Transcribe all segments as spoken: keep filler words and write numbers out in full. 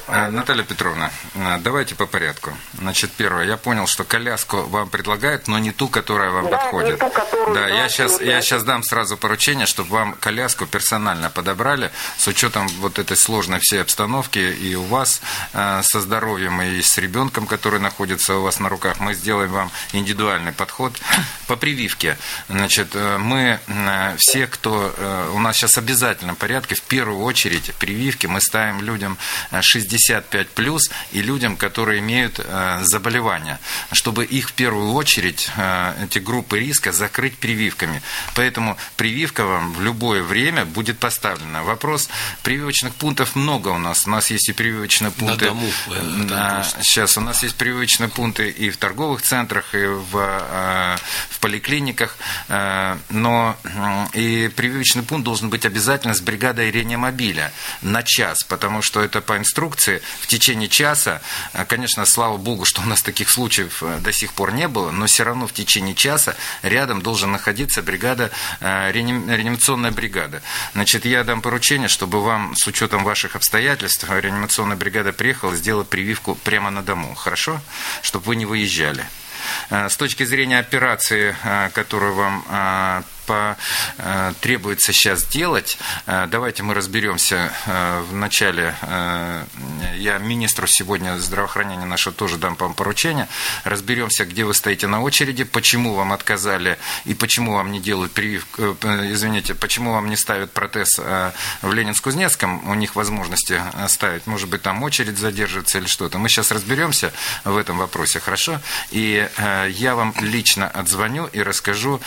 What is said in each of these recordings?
Наталья Петровна, давайте по порядку. Значит, первое, я понял, что коляску вам предлагают, но не ту, которая вам да, подходит. Не ту, которую, да, да, я сейчас, да. я сейчас дам сразу поручение, чтобы вам коляску персонально подобрали, с учетом вот этой сложной всей обстановки и у вас э, со здоровьем, и с ребенком, который находится у вас на руках. Мы сделаем вам индивидуальный подход по прививке. Значит, мы э, все, кто э, у нас сейчас в обязательном порядке, в первую очередь прививки мы ставим людям шестьдесят пять плюс и людям, которые имеют э, заболевания, чтобы их в первую очередь, э, эти группы риска, закрыть прививками. Поэтому прививка вам в любое время будет поставлена. Вопрос, прививочных пунктов много у нас. У нас есть и прививочные пункты. На дому. Да, сейчас у нас есть прививочные пункты и в торговых центрах, и в, э, в поликлиниках. Э, но э, и прививочный пункт должен быть обязательно с бригадой реанимобиля на час, потому что это по инструкции в течение часа, конечно, слава богу, что у нас таких случаев до сих пор не было, но все равно в течение часа рядом должен находиться бригада, реанимационная бригада. Значит, я дам поручение, чтобы вам с учетом ваших обстоятельств реанимационная бригада приехала и сделала прививку прямо на дому, хорошо? Чтобы вы не выезжали. С точки зрения операции, которую вам по, требуется сейчас делать, давайте мы разберемся в начале. Я министру сегодня здравоохранения нашего тоже дам вам поручение. Разберемся, где вы стоите на очереди, почему вам отказали и почему вам не делают прививку, извините, почему вам не ставят протез в Ленинск-Кузнецком, у них возможности ставить, может быть, там очередь задерживается или что-то. Мы сейчас разберемся в этом вопросе, хорошо? И я вам лично отзвоню и расскажу.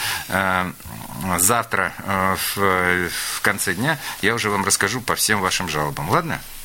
Завтра в конце дня я уже вам расскажу по всем вашим жалобам. Ладно?